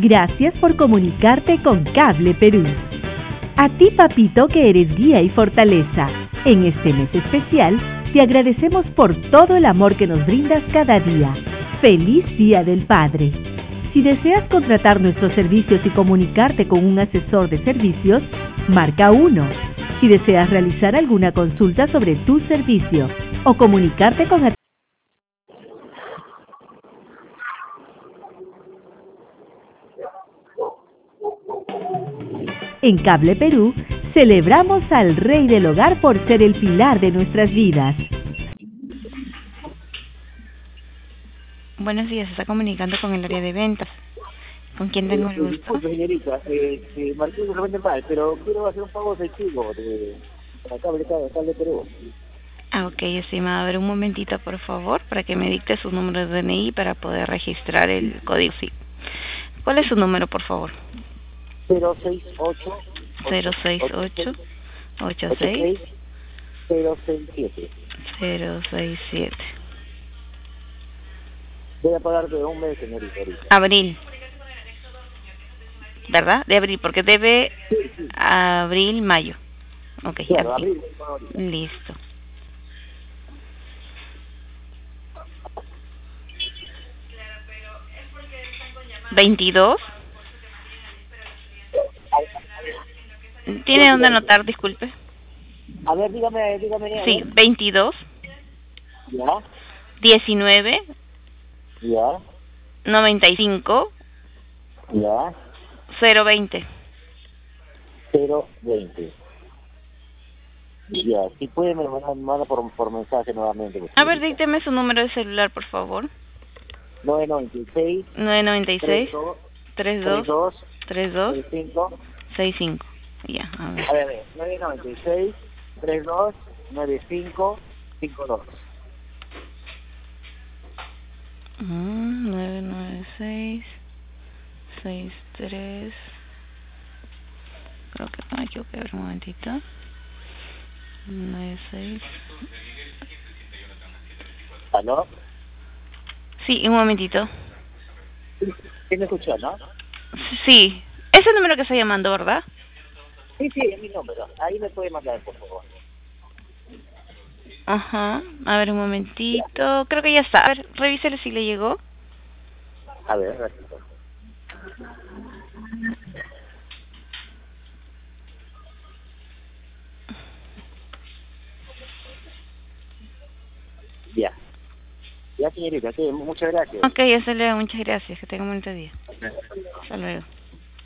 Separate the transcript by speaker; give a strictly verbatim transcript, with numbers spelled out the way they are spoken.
Speaker 1: Gracias por comunicarte con Cable Perú. A ti, papito, que eres guía y fortaleza. En este mes especial, te agradecemos por todo el amor que nos brindas cada día. ¡Feliz Día del Padre! Si deseas contratar nuestros servicios y comunicarte con un asesor de servicios, marca uno. Si deseas realizar alguna consulta sobre tu servicio o comunicarte con... En Cable Perú, celebramos al Rey del Hogar por ser el pilar de nuestras vidas.
Speaker 2: Buenos días, se está comunicando con el área de ventas. ¿Con quién tengo el gusto?
Speaker 3: Disculpe, señorita, eh, eh, Martín se vende mal, pero quiero hacer un pago efectivo de para Cable, Cable, Cable Perú.
Speaker 2: Ah, ok, estimado. A ver, un momentito, por favor, para que me dicte su número de D N I para poder registrar el código. Sí. ¿Cuál es su número, por favor?
Speaker 3: cero seis ocho
Speaker 2: cero seis ocho ocho seis
Speaker 3: cero seis siete.
Speaker 2: cero seis siete.
Speaker 3: Voy a pagar de un mes, señorita, ahorita.
Speaker 2: Abril. ¿Verdad? De abril, porque debe
Speaker 3: Sí, sí.
Speaker 2: abril, mayo. Ok,
Speaker 3: Claro,
Speaker 2: abril.
Speaker 3: abril.
Speaker 2: Listo. veintidós. ¿Tiene dónde anotar? Disculpe.
Speaker 3: A ver, dígame, dígame.
Speaker 2: Sí, veintidós.
Speaker 3: Ya,
Speaker 2: diecinueve.
Speaker 3: ya,
Speaker 2: noventa y cinco.
Speaker 3: ya,
Speaker 2: cero veinte.
Speaker 3: cero veinte. Ya, si puede me manda, manda por, por mensaje nuevamente.
Speaker 2: A ver, dícteme su número de celular, por favor.
Speaker 3: nueve noventa y seis,
Speaker 2: nueve noventa y seis, treinta y dos,
Speaker 3: dos,
Speaker 2: treinta y dos,
Speaker 3: tres cinco.
Speaker 2: sesenta y cinco. Ya, a ver.
Speaker 3: A ver, a ver, nueve noventa y seis, treinta y dos, noventa y cinco, cincuenta y dos.
Speaker 2: Mm, nueve nueve seis, seis tres. Creo que no me equivoqué, a ver un momentito. nueve seis.
Speaker 3: ¿Aló?
Speaker 2: Sí, un momentito.
Speaker 3: ¿Sí me escuchó, no?
Speaker 2: Sí, es el número que está llamando, ¿verdad?
Speaker 3: Sí, sí, es mi número. Ahí me puede mandar, por favor.
Speaker 2: Ajá, a ver un momentito. Creo que ya está. A ver, revísele si le llegó.
Speaker 3: A ver, un ratito. Ya. Ya, señorita, sí, muchas gracias.
Speaker 2: Ok, ya se le da. Muchas gracias. Que tenga un buen día. Hasta luego.